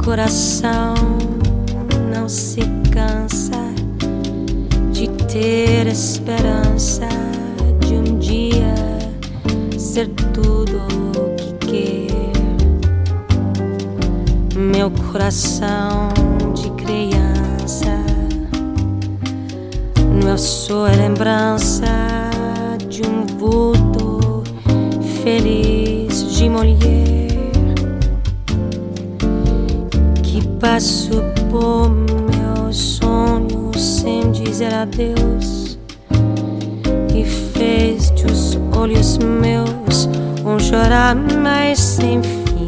coração não se cansa de ter esperança de um dia ser tudo o que quer. Meu coração de criança não é só a lembrança de um vulto feliz de mulher que passou por meus sonhos sem dizer adeus e fez dos olhos meus chorar mais sem fim.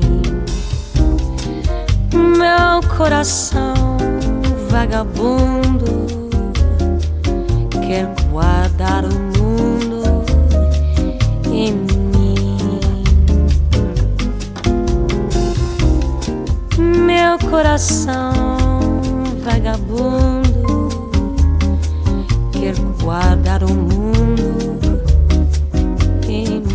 Meu coração vagabundo quer guardar o mundo em mim. Meu coração vagabundo quer guardar o mundo em mim.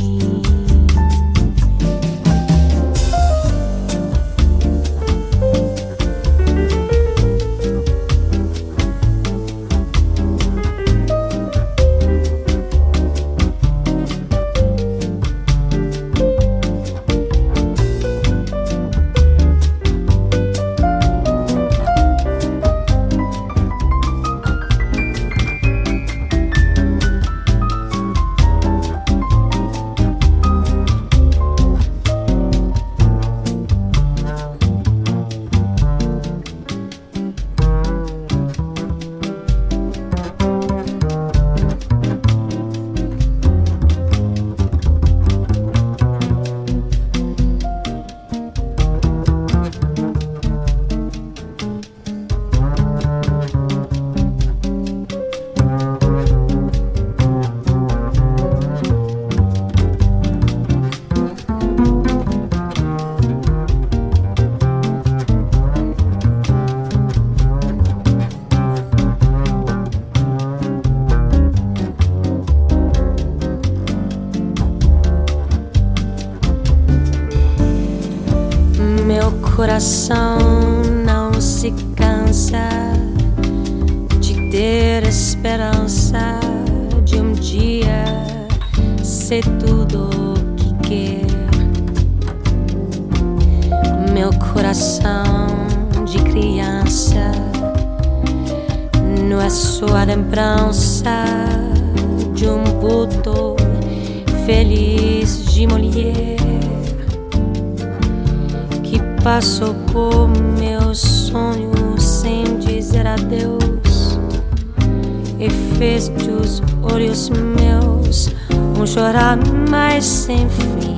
Meu coração não se cansa de ter esperança de um dia ser tudo o que quer. Meu coração de criança não é só a lembrança de um vulto feliz de mulher que passou por meus sonhos sem dizer adeus e fez dos olhos meus chorar mais sem fim.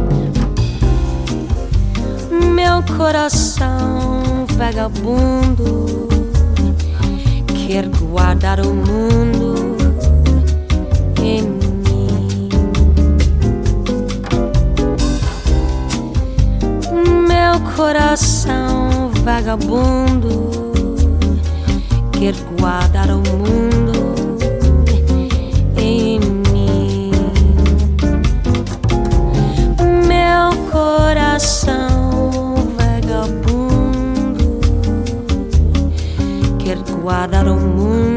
Meu coração vagabundo quer guardar o mundo em mim. Meu coração vagabundo quer guardar o mundo em mim. Meu coração vagabundo quer guardar o mundo